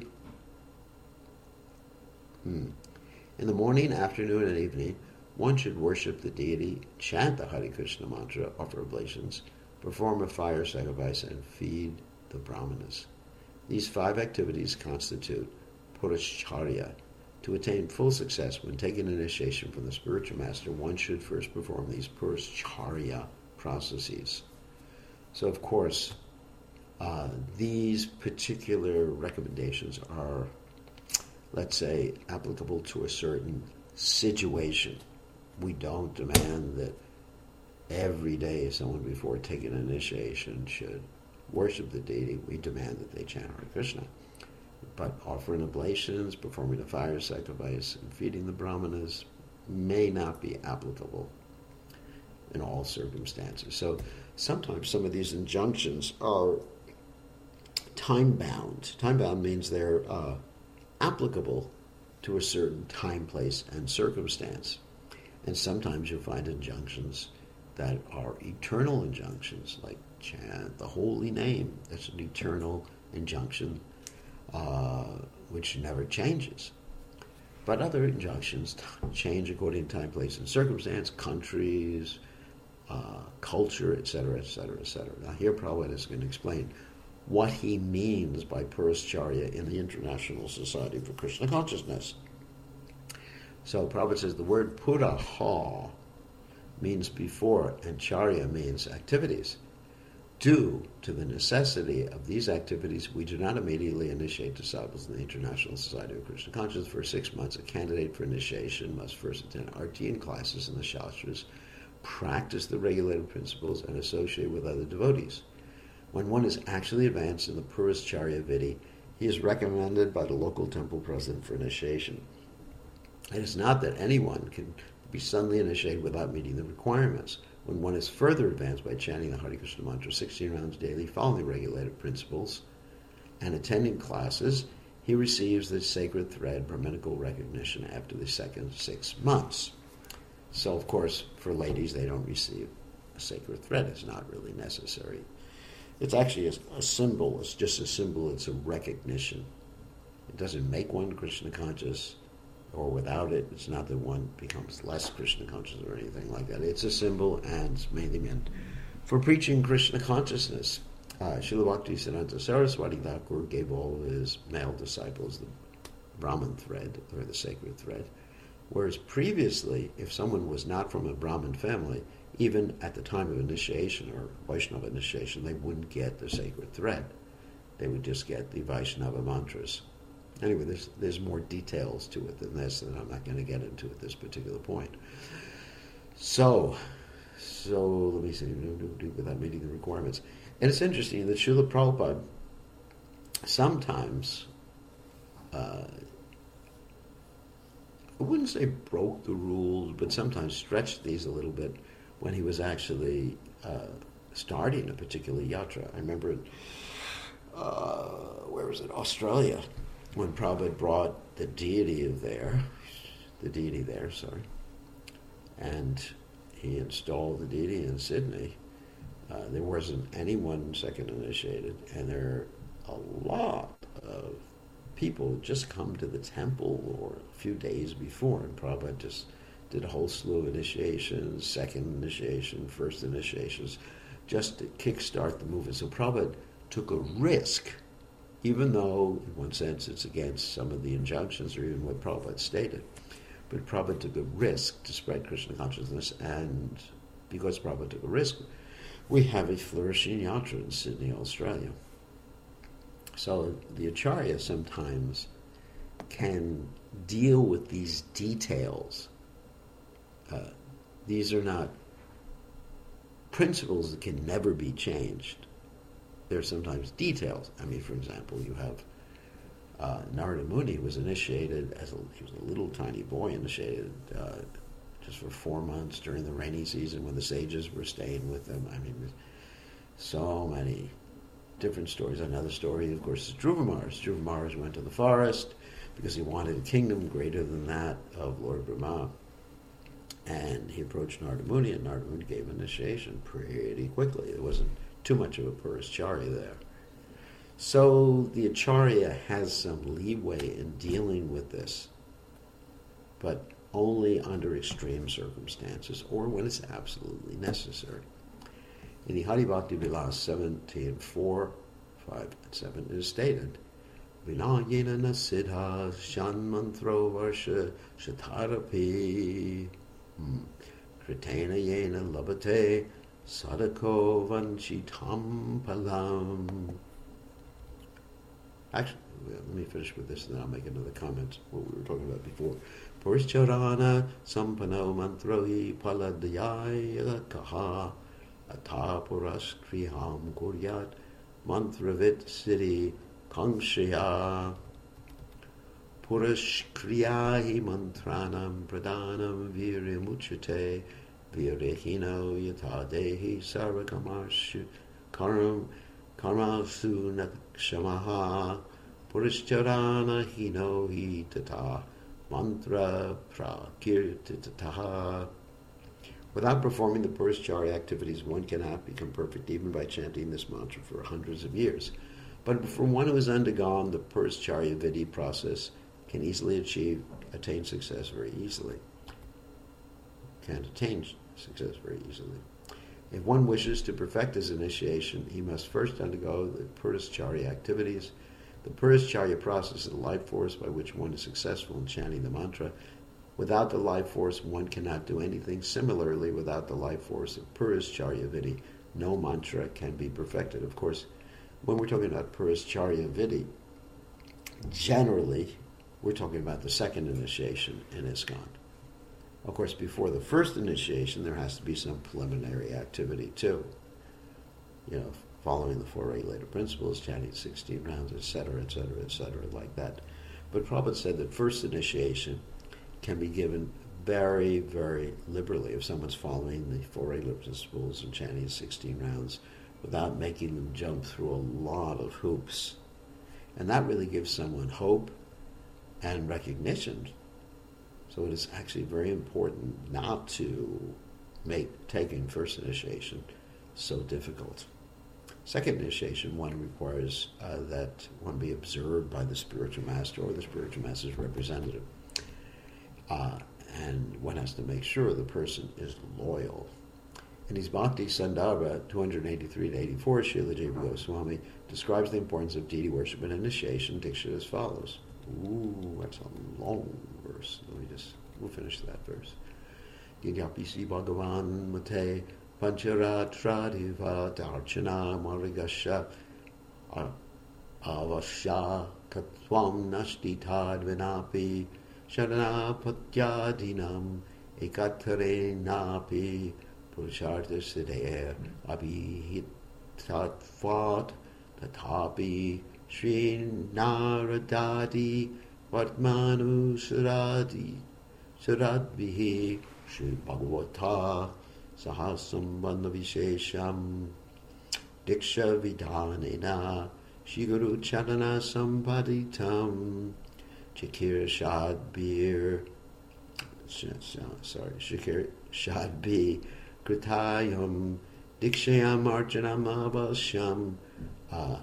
A: Hmm. In the morning, afternoon, and evening, one should worship the deity, chant the Hare Krishna mantra, offer oblations, perform a fire sacrifice, and feed the brahmanas. These five activities constitute Purascharya. To attain full success when taking initiation from the spiritual master, one should first perform these Purascharya processes. So, of course, uh, these particular recommendations are, let's say, applicable to a certain situation. We don't demand that every day someone before taking initiation should worship the deity. We demand that they chant Hare Krishna. But offering oblations, performing a fire sacrifice, and feeding the brahmanas may not be applicable in all circumstances. So sometimes some of these injunctions are time-bound. Time-bound means they're uh, applicable to a certain time, place, and circumstance. And sometimes you'll find injunctions that are eternal injunctions, like chant the holy name. That's an eternal injunction Uh, which never changes. But other injunctions t- change according to time, place, and circumstance, countries, uh, culture, et cetera, et cetera, et cetera. Now here Prabhupada is going to explain what he means by Purascharya in the International Society for Krishna Consciousness. So Prabhupada says the word Puraha means before, and charya means activities. Due to the necessity of these activities, we do not immediately initiate disciples in the International Society of Krishna Consciousness. For six months, a candidate for initiation must first attend artian classes in the Shastras, practice the regulated principles, and associate with other devotees. When one is actually advanced in the Purascharya Vidhi, he is recommended by the local temple president for initiation. It is not that anyone can be suddenly initiated without meeting the requirements. When one is further advanced by chanting the Hare Krishna mantra sixteen rounds daily, following the regulated principles, and attending classes, he receives the sacred thread Brahminical recognition after the second six months. So, of course, for ladies, they don't receive a sacred thread. It's not really necessary. It's actually a, a symbol. It's just a symbol. It's a recognition. It doesn't make one Krishna conscious, or without it, it's not that one becomes less Krishna conscious or anything like that. It's a symbol, and it's mainly meant for preaching Krishna consciousness. Uh, Srila Bhaktisiddhanta Saraswati Thakur gave all of his male disciples the Brahman thread, or the sacred thread, whereas previously, if someone was not from a Brahmin family, even at the time of initiation or Vaishnava initiation, they wouldn't get the sacred thread. They would just get the Vaishnava mantras. Anyway, there's there's more details to it than this, and I'm not going to get into at this particular point. So, so let me see, without meeting the requirements. And it's interesting that Srila Prabhupada sometimes, uh, I wouldn't say broke the rules, but sometimes stretched these a little bit when he was actually uh, starting a particular yatra. I remember, uh, where was it, Australia, when Prabhupada brought the deity of there, the deity there, sorry, and he installed the deity in Sydney. Uh, there wasn't anyone second initiated, and there are a lot of people who just come to the temple or a few days before, and Prabhupada just did a whole slew of initiations, second initiation, first initiations, just to kickstart the movement. So Prabhupada took a risk, even though, in one sense, it's against some of the injunctions or even what Prabhupada stated. But Prabhupada took a risk to spread Krishna consciousness, and because Prabhupada took a risk, we have a flourishing yatra in Sydney, Australia. So the Acharya sometimes can deal with these details. Uh, these are not principles that can never be changed. There are sometimes details. I mean, for example, you have uh, Narada Muni was initiated as a, he was a little tiny boy, initiated uh, just for four months during the rainy season when the sages were staying with him. I mean, so many different stories. Another story, of course, is Dhruva Maharaj. Dhruva Maharaj went to the forest because he wanted a kingdom greater than that of Lord Brahma. And he approached Narada Muni, and Narada Muni gave initiation pretty quickly. There wasn't too much of a Purascharya there. So the Acharya has some leeway in dealing with this, but only under extreme circumstances or when it's absolutely necessary. In the Hari Bhakti Vilas seventeen four, five, and seven, it is stated, Vinayena na siddha shanmantro varsha shatarapi kritena yena labate sadako vanchitam palam. Actually, let me finish with this and then I'll make another comment, what we were talking about before. Purischarana sampano mantrohi paladhyaya kaha ata puraskriham kuryat mantravit siddhi kankshaya purashkriyahi mantranam pradhanam viryamuchate virahino yatadehi sarvakamashu karam karmasu nakshamaha purascharana hino hi tata mantra prakirtitaha. Without performing the Purascharya activities, one cannot become perfect even by chanting this mantra for hundreds of years. But for one who has undergone the Purascharya Vidhi process, can easily achieve, attain success very easily. Can attain success very easily. If one wishes to perfect his initiation, he must first undergo the Purascharya activities. The Purascharya process is the life force by which one is successful in chanting the mantra. Without the life force, one cannot do anything. Similarly, without the life force of Purascharya Vidhi, no mantra can be perfected. Of course, when we're talking about Purascharya Vidhi, generally, we're talking about the second initiation in ISKCON. Of course, before the first initiation, there has to be some preliminary activity too. You know, following the four regulative principles, chanting sixteen rounds, et cetera, et cetera, et cetera, like that. But Prabhupada said that first initiation can be given very, very liberally if someone's following the four regulative principles and chanting sixteen rounds without making them jump through a lot of hoops. And that really gives someone hope and recognition. So it is actually very important not to make taking first initiation so difficult. Second initiation, one requires uh, that one be observed by the spiritual master or the spiritual master's representative. Uh, and one has to make sure the person is loyal. In his Bhakti Sandarbha two eighty-three to eighty-four, Srila Jiva Goswami describes the importance of deity worship and initiation diksha as follows. Ooh, that's a long verse. Let me just, we'll finish that verse. Yadyapi Bhagavan Mate Pancharatradiva Darchana Marigasha Avasya Katwam Nashtitad Vinapi Sharana Patyadinam Ekatare Napi Purushartha Siddhaya Abhihitatvat Tatapi Sri Naradadi Vatmanu Suradi Suradvihi Sri Bhagavata Sahasambandha Vishesham Diksha Vidhanena Shri Guru Charana Sampaditam Shakir Shadbir sorry Shakir Shadbi Kritayam Dikshayam Arjanam Avasyam uh,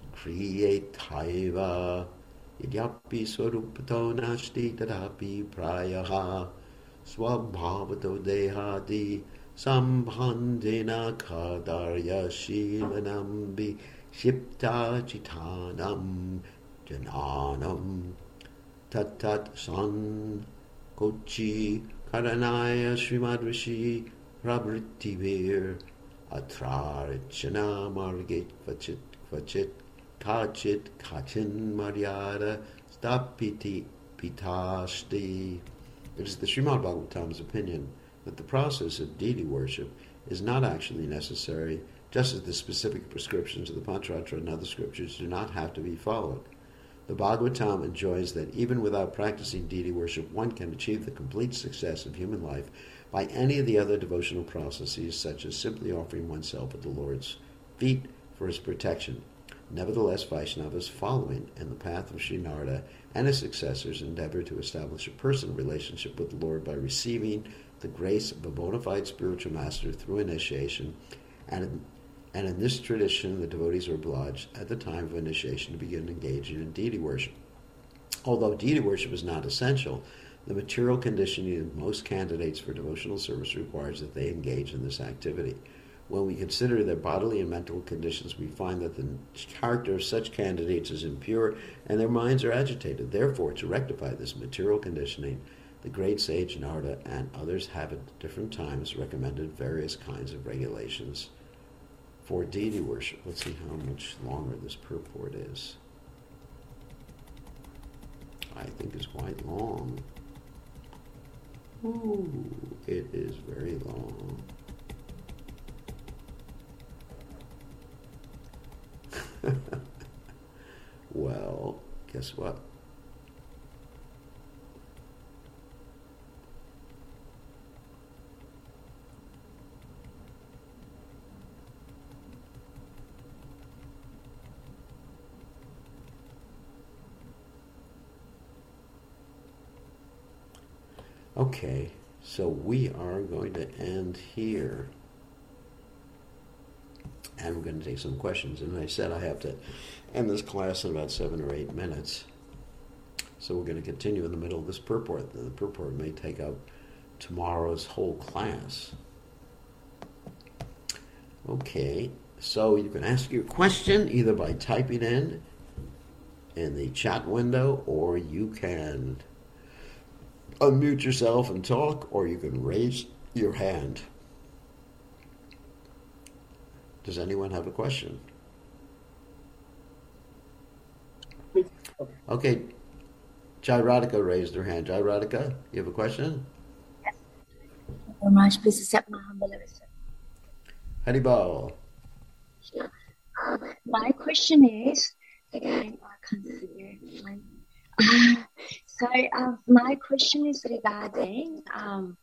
A: Kriyetaiva Idyapi Swarupato Nashti Tadapi Prayaha Swabhavato Dehadi Sambhandena Kadarya Shilanambi Shipta Chitanam Jananam Tatat San Kochi Karanaya Srimad Rishi Prabhritivir Atrarichana Margit Kvachit Kvachit Kachit Kachin Maryada Stapiti Pitashti. It is the Srimad Bhagavatam's opinion that the process of deity worship is not actually necessary, just as the specific prescriptions of the Pancharatra and other scriptures do not have to be followed. The Bhagavatam enjoins that even without practicing deity worship, one can achieve the complete success of human life by any of the other devotional processes, such as simply offering oneself at the Lord's feet for his protection. Nevertheless, Vaishnavas following in the path of Sri Narada and his successors endeavor to establish a personal relationship with the Lord by receiving the grace of a bona fide spiritual master through initiation, and in, and in this tradition the devotees are obliged at the time of initiation to begin engaging in deity worship. Although deity worship is not essential, the material conditioning of most candidates for devotional service requires that they engage in this activity. When we consider their bodily and mental conditions, we find that the character of such candidates is impure and their minds are agitated. Therefore, to rectify this material conditioning, the great sage Narada and others have at different times recommended various kinds of regulations for deity worship. Let's see how much longer this purport is. I think it's quite long. Ooh, it is very long. Well, guess what? Okay, so we are going to end here. And we're going to take some questions. And I said I have to end this class in about seven or eight minutes. So we're going to continue in the middle of this purport. The purport may take up tomorrow's whole class. Okay, so you can ask your question either by typing in in the chat window, or you can unmute yourself and talk, or you can raise your hand. Does anyone have a question? Okay, Jai Radhika raised her hand. Jai Radhika, you have a question?
B: Very much. Please accept my humble respect.
A: Haribol.
B: Sure. Uh, my question is, again, I can't see you. So, um, my question is regarding, um,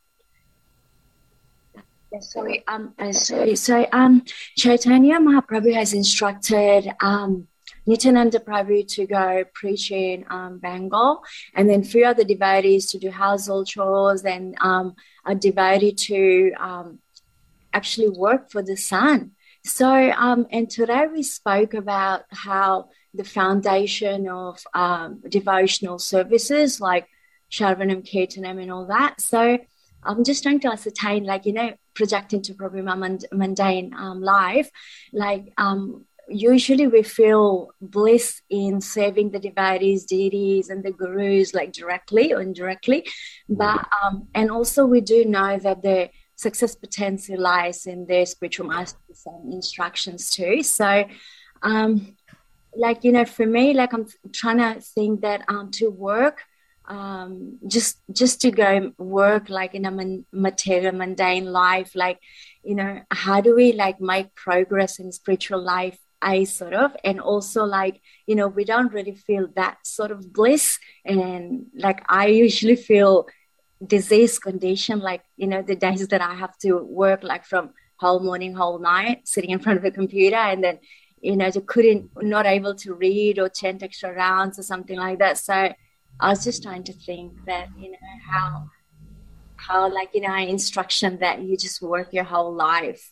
B: sorry, um, uh, sorry, so, um, Chaitanya Mahaprabhu has instructed, um, Nityananda Prabhu to go preach in um, Bengal, and then few other devotees to do household chores, and um, a devotee to um, actually work for the sun. So, um, and today we spoke about how the foundation of um, devotional services like Shravanam, Kirtanam and all that. So I'm just trying to ascertain, like, you know, projecting to probably my mundane um, life, like, um, usually we feel bliss in serving the devotees, deities, and the gurus, like directly or indirectly. But um, and also we do know that the success potential lies in their spiritual masters and instructions too. So, um, like, you know, for me, like I'm trying to think that um, to work, um, just just to go work like in a man- material, mundane life, like, you know, how do we like make progress in spiritual life? I sort of, and also like, you know, we don't really feel that sort of bliss. And like, I usually feel disease condition, like, you know, the days that I have to work like from whole morning, whole night, sitting in front of a computer, and then, you know, to couldn't, not able to read or chant extra rounds or something like that. So I was just trying to think that, you know, how, how like, you know, instruction that you just work your whole life.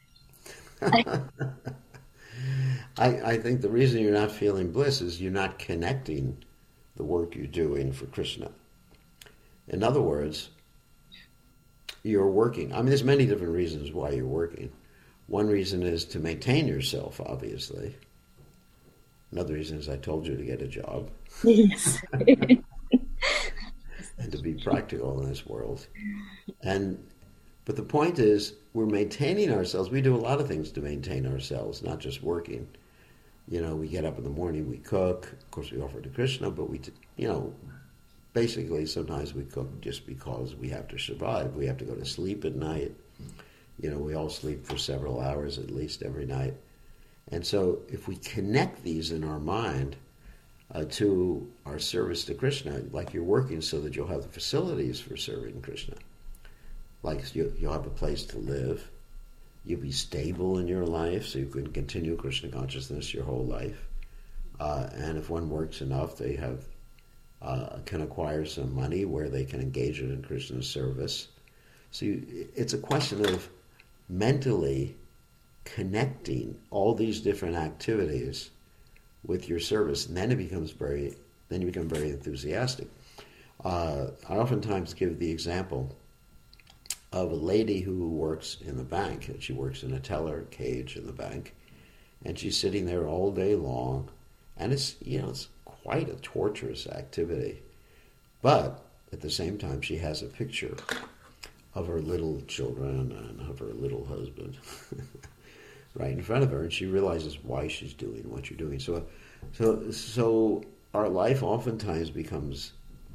A: I, I think the reason you're not feeling bliss is you're not connecting the work you're doing for Krishna. In other words, you're working. I mean, there's many different reasons why you're working. One reason is to maintain yourself, obviously. Another reason is I told you to get a job.
B: Yes.
A: And to be practical in this world. And but the point is, we're maintaining ourselves. We do a lot of things to maintain ourselves, not just working. You know, we get up in the morning, we cook. Of course, we offer to Krishna, but we, you know, basically sometimes we cook just because we have to survive. We have to go to sleep at night. You know, we all sleep for several hours at least every night. And so if we connect these in our mind uh, to our service to Krishna, like you're working so that you'll have the facilities for serving Krishna. Like you, you'll have a place to live. You'll be stable in your life so you can continue Krishna consciousness your whole life. Uh, and if one works enough, they have uh, can acquire some money where they can engage it in Krishna's service. So you, it's a question of mentally connecting all these different activities with your service, and then it becomes very, then you become very enthusiastic. Uh, I oftentimes give the example of a lady who works in the bank, and she works in a teller cage in the bank, and she's sitting there all day long, and it's, you know, it's quite a torturous activity. But at the same time, she has a picture of her little children and of her little husband right in front of her, and she realizes why she's doing what you're doing. So, so, so our life oftentimes becomes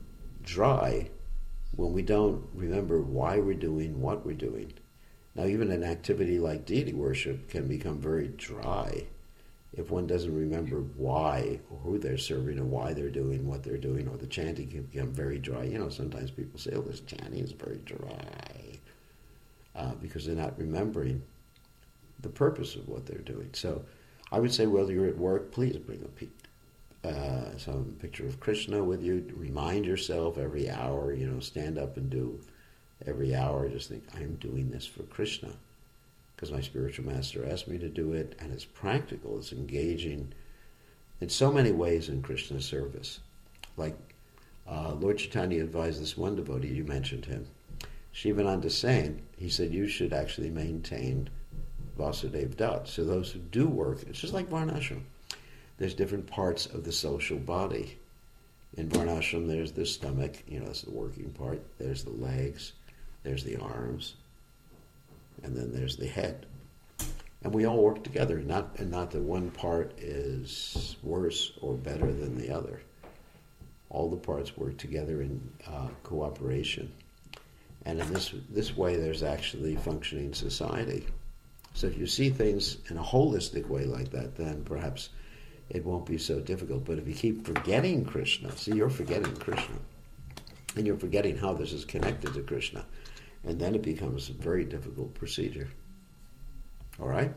A: dry when we don't remember why we're doing what we're doing. Now, even an activity like deity worship can become very dry if one doesn't remember why or who they're serving or why they're doing what they're doing, or the chanting can become very dry. You know, sometimes people say, oh, this chanting is very dry, uh, because they're not remembering the purpose of what they're doing. So I would say, whether you're at work, please bring a Uh, some picture of Krishna with you. Remind yourself every hour, you know, stand up and do every hour. Just think, I'm doing this for Krishna because my spiritual master asked me to do it, and it's practical. It's engaging in so many ways in Krishna's service. Like uh, Lord Chaitanya advised this one devotee, you mentioned him, Shivananda Sain. He said you should actually maintain Vasudev Dutt. So those who do work, it's just like Varnashram. There's different parts of the social body. In Varnashram, there's the stomach, you know, that's the working part. There's the legs, there's the arms, and then there's the head. And we all work together, not and not that one part is worse or better than the other. All the parts work together in uh, cooperation. And in this this way, there's actually functioning society. So if you see things in a holistic way like that, then perhaps it won't be so difficult. But if you keep forgetting Krishna, see, you're forgetting Krishna, and you're forgetting how this is connected to Krishna, and then it becomes a very difficult procedure. All right?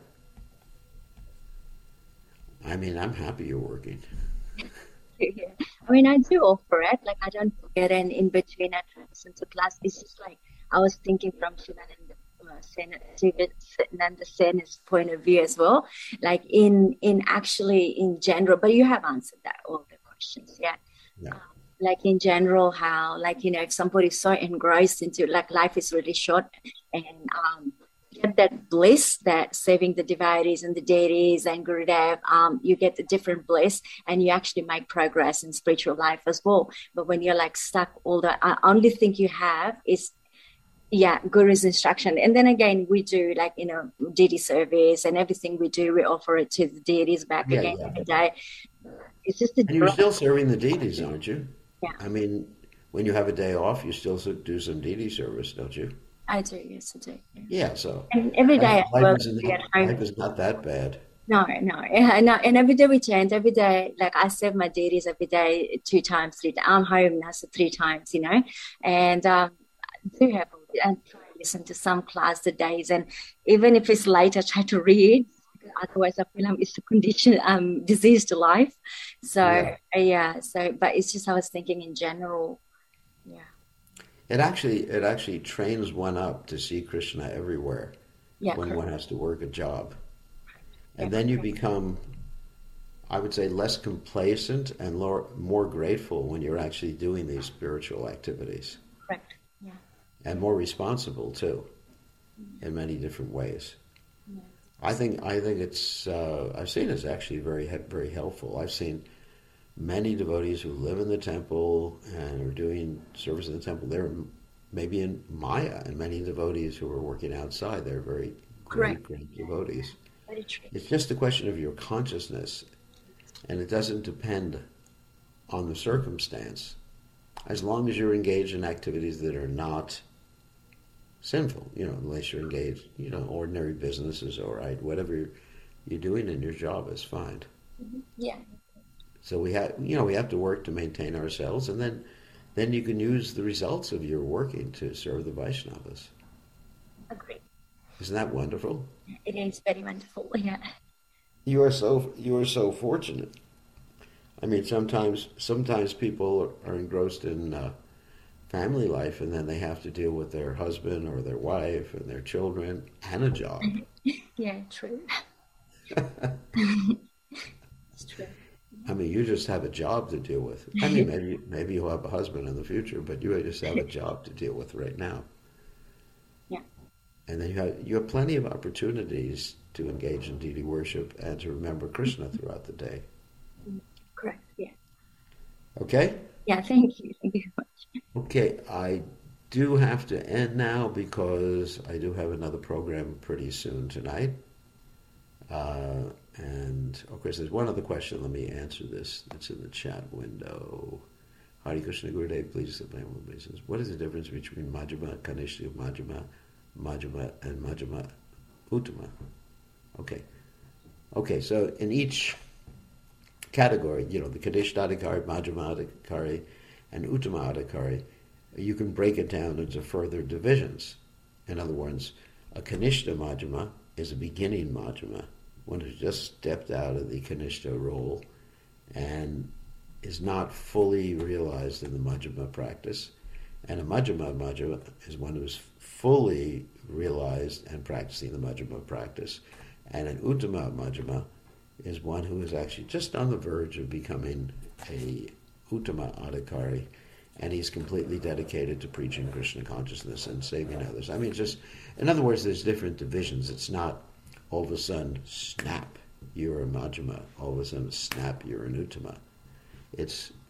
A: I mean, I'm happy you're working.
B: Yeah. I mean, I do offer it. Like, I don't forget, and in between I listen to class. It's just like I was thinking from Shivananda uh, Sen, Shivananda Sen's point of view as well. Like in in actually in general, but you have answered that all the questions, yeah.
A: Yeah.
B: Um, like in general, how like you know if somebody's so engrossed into like life is really short, and um. get that bliss that saving the devotees and the deities and Gurudev, um, you get the different bliss and you actually make progress in spiritual life as well. But when you're like stuck, all the uh, only thing you have is, yeah, Guru's instruction. And then again, we do like, you know, deity service and everything we do, we offer it to the deities back
A: Yeah,
B: again
A: yeah.
B: every day. It's just a
A: And you're still serving the deities, aren't you?
B: Yeah.
A: I mean, when you have a day off, you still do some deity service, don't you?
B: I do, yes, I do.
A: Yeah, so
B: And every day I
A: life,
B: work
A: is
B: at
A: not,
B: home.
A: life is not that bad.
B: No, no, yeah, no. And every day we chant, every day, like I serve my deities every day, two times, three times. I'm home now, so three times, you know. And um, I do have, and try to listen to some class the days. And even if it's late, I try to read. Otherwise, I feel I'm, it's a condition, um, disease to life. So,
A: Yeah.
B: uh, yeah, so, but it's just I was thinking in general, yeah.
A: It actually it actually trains one up to see Krishna everywhere
B: Yeah,
A: when
B: correct.
A: one has to work a job. And
B: Yeah,
A: then you
B: correct.
A: become, I would say, less complacent and more, more grateful when you're actually doing these spiritual activities.
B: Correct. Yeah.
A: And more responsible, too, in many different ways.
B: Yeah.
A: I think I think it's, uh, I've seen it's actually very, very helpful. I've seen many devotees who live in the temple and are doing service in the temple. They're maybe in Maya, and many devotees who are working outside. They're very great,
B: Correct.
A: great devotees.
B: Very true.
A: It's just a question of your consciousness, and it doesn't depend on the circumstance. As long as you're engaged in activities that are not sinful, you know, unless you're engaged, you know, ordinary business is all right. Whatever you're, you're doing in your job is fine.
B: Mm-hmm. Yeah.
A: So we have, you know, we have to work to maintain ourselves, and then, then you can use the results of your working to serve the Vaishnavas.
B: Agree.
A: Isn't that wonderful?
B: It is very wonderful. Yeah.
A: You are so you are so fortunate. I mean, sometimes sometimes people are engrossed in uh, family life, and then they have to deal with their husband or their wife and their children and a job.
B: Yeah, true. It's true.
A: I mean, you just have a job to deal with. I mean, maybe maybe you'll have a husband in the future, but you just have a job to deal with right now.
B: Yeah.
A: And then you have you have plenty of opportunities to engage in deity worship and to remember Krishna throughout the day.
B: Correct. Yeah.
A: Okay?
B: Yeah. Thank you. Thank you so much.
A: Okay, I do have to end now because I do have another program pretty soon tonight. Uh, and of course, there's one other question. Let me answer this. It's in the chat window. Hare Krishna Gurudev, please explain what it means. What is the difference between Majjhima, Kanishta, Majjhima, Majjhima, and Majjhima Uttama? Okay. Okay, so in each category, you know, the Kanishta Adhikari, Majjhima Adhikari, and Uttama Adhikari, you can break it down into further divisions. In other words, a Kanishta Majjhima is a beginning Majjhima, one who just stepped out of the Kanishta role and is not fully realized in the Majjhima practice. And a Majjhima Majjhima is one who's fully realized and practicing the Majjhima practice. And an Uttama Majjhima is one who is actually just on the verge of becoming a Uttama Adhikari, and he's completely dedicated to preaching Krishna consciousness and saving others. I mean, it's just, in other words, there's different divisions. It's not all of a sudden, snap, you're a Majjhima. All of a sudden, snap, you're an Uttama. It's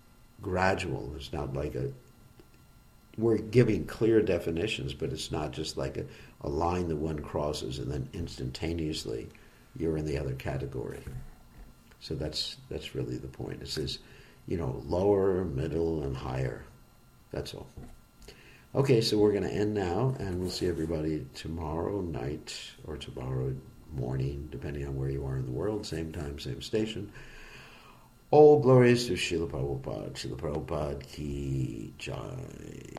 A: gradual. It's not like a, we're giving clear definitions, but it's not just like a, a line that one crosses and then instantaneously you're in the other category. So that's that's really the point. It says, you know, lower, middle, and higher. That's all. Okay, so we're going to end now, and we'll see everybody tomorrow night or tomorrow morning, depending on where you are in the world. Same time, same station. All glories to Srila Prabhupada. Srila Prabhupada ki jai.